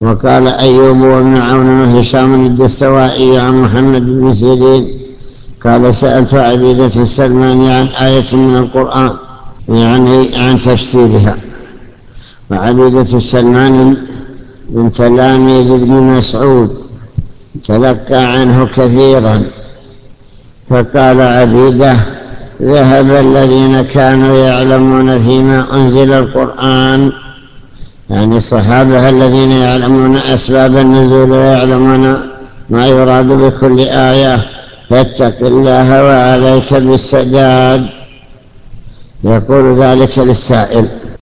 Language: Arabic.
وقال أيوب وابن عون وهشام الدستوائي عن محمد بن سيرين قال سألت عبيدة السلماني عن آية من القرآن يعني عن تفسيرها. وعبيدة السلماني من تلاميذ ابن مسعود تلقى عنه كثيرا. فقال عبيدة ذهب الذين كانوا يعلمون فيما أنزل القرآن، يعني الصحابة الذين يعلمون أسباب النزول ويعلمون ما يراد بكل آية، فاتق الله وعليك بالسداد. يقول ذلك للسائل.